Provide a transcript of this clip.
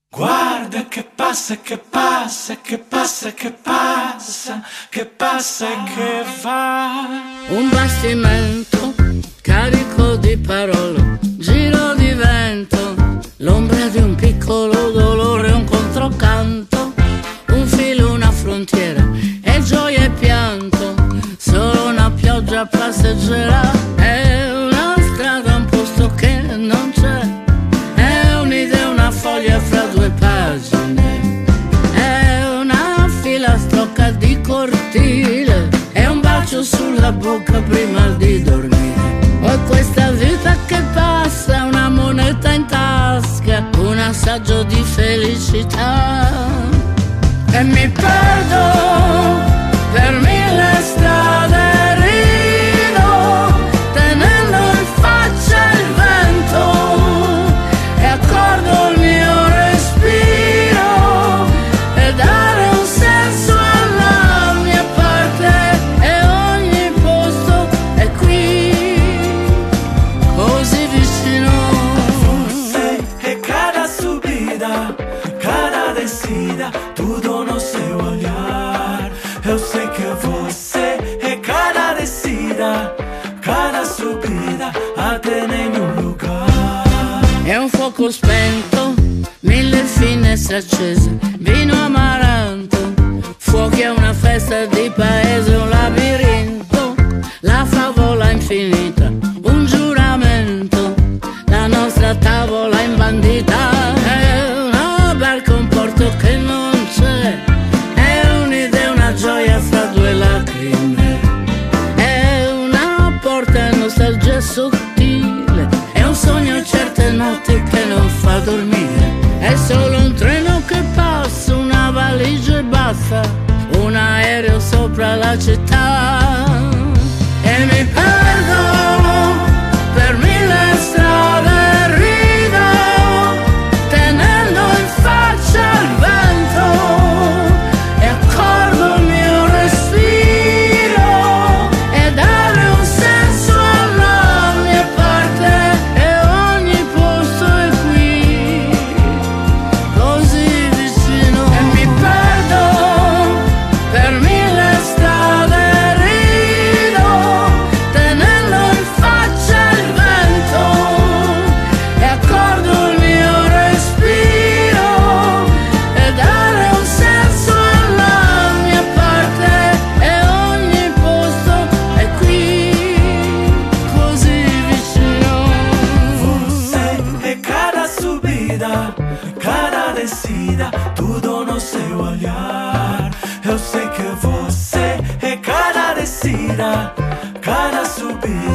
Guarda che passa, che passa, che passa, che passa, che passa e che va. Un bastimento carico di parole, giro di vento, l'ombra di un piccolo dolore, un controcanto, un filo, una frontiera, e gioia e pianto, solo una pioggia passeggera, è una strada, un posto che non c'è, è un'idea, una foglia fra due pagine, è una filastrocca di cortile, è un bacio sulla bocca prima di dormire. Ho questa vita che passa, una moneta in tasca, un assaggio di felicità, e mi perdo per mille strade, rido tenendo in faccia il vento, e accordo il mio respiro e dare un senso alla mia parte, e ogni posto è qui, così vicino. Forse è cada subida, cada descida, tudo no se olhar. Eu sei que você é cada descida, cada subida, até nenhum lugar. È un fuoco spento, mille finestre accese, vino amaranto, fuochi a una festa di paese, un labirinto, la favola infinita, un giuramento, la nostra tavola imbandita, è una barca, un porto che non c'è, è un'idea, una gioia fra due lacrime, è una porta, nostalgia sottile, è un sogno, certe notti che non fa dormire, è solo un treno che passa, una valigia e basta, un aereo sopra la città, e mi perdo per mille strade, rido tenendo in faccia il vento, e accorgo il mio respiro e dare un senso alla mia parte, e ogni posto è qui, così vicino, e mi perdo per mille strade, rido tenendo in faccia il vento, e accorgo il mio respiro e dare un senso alla mia parte, e ogni posto è qui, così vicino. Você é cada subida, cada descida, tudo no seu olhar. Eu sei que você é cada descida, cada subida.